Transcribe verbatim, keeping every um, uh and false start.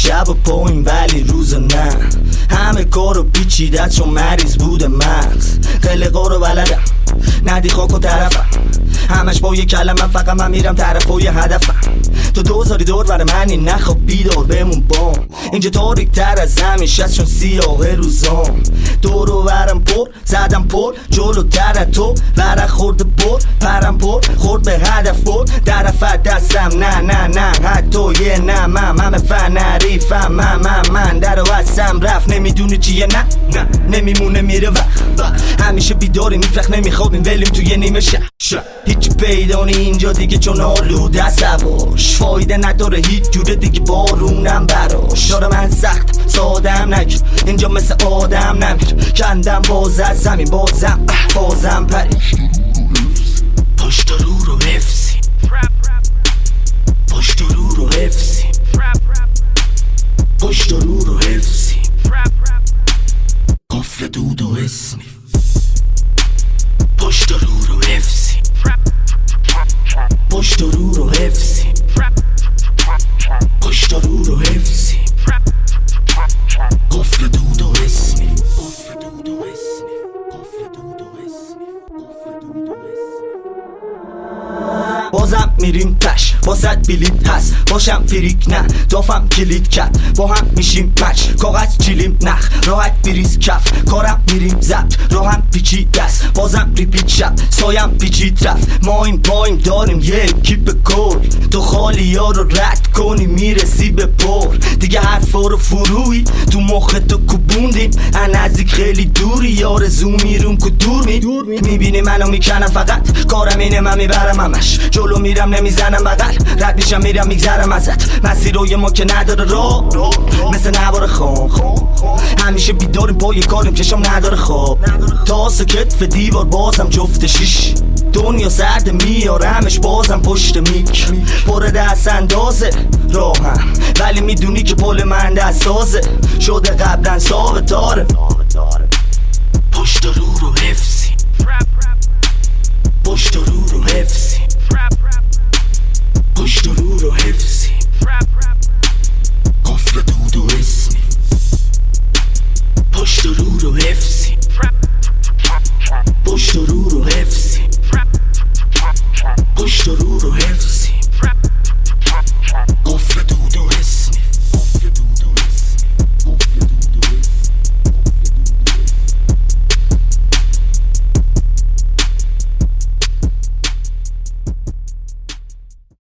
شب و پایین ولی روز نه. همه کارو پیچیده چون مریض بوده مغز. قلقا رو بلدم ندی خاک و طرفم، همش با یه کلمه فقط من میرم طرف و یه هدفم. تو دوزاری دور بر منی نخواب بیدار بمون بام. اینجا تاریک تر از زمین شست چون سیاه روزام. دورو برم پر زدم پر جلو تر تو ورق خورده پر پرم پر خورد به هدف پر درفت دستم نه نه نه حتی یه نه من همه فنریفم من من من در و هستم رفت نمیدونه چیه نه نه نمیمونه میره وقت همیشه بیداری میفرخ نمیخوابیم ولیم توی نیمه شهر. هیچ پیدا نی اینجا دیگه چون آلوده سواش فایده نداره هیچ جوره دیگه بارونم براش. داره من سخت سادم نگیر اینجا مثل آدم نمیر کندم باز از زمین بازم بازم پرید پشت رو رو حفظیم پشت رو رو حفظیم پشت رو رو حفظیم قفل دود و اسنی پشت رو رو حفظیم پشت رو رو حفظیم پشت رو رو حفظیم قفل دود و اسنی قفل دود و اسنی قفل دود و اسنی قفل دود و اسنی بازم میریم تش واسد بلیت هست باشم فریک نه دافم کلید کرد با هم میشیم مچ کاغذ چیلیم نخ راحت بریز کف کارم میریم زبط راهم پیچید دست بازم ریپیت شب سایم پیچید رفت ما این پایم داریم یه کیپ کل تو خالی ها رو رد کنی میرسی به پر دیگه حرفا رو فروی تو مخ تو کوبوندیم ان نزدیک خیلی دوری یارزو میروم که دور می میبینی منو میکنم فقط کارم اینه من میبرم همش جلو میرم نمیزنم بغل رد میشم میرم میگذرم ازت مسیروی ما که نداره راه مثل نوار خواب همیشه بیداریم با یه کاریم چشم نداره خواب تا کتف دیوار بازم جفت شیش دنیا سرد میارمش بازم پشت میک پر دست اندازه راهم ولی میدونی که پل من دست سازه شده قبلا ثابتاره پشت رو رو حفظیم پشت رو رو حفظیم پشت رو رو حفظیم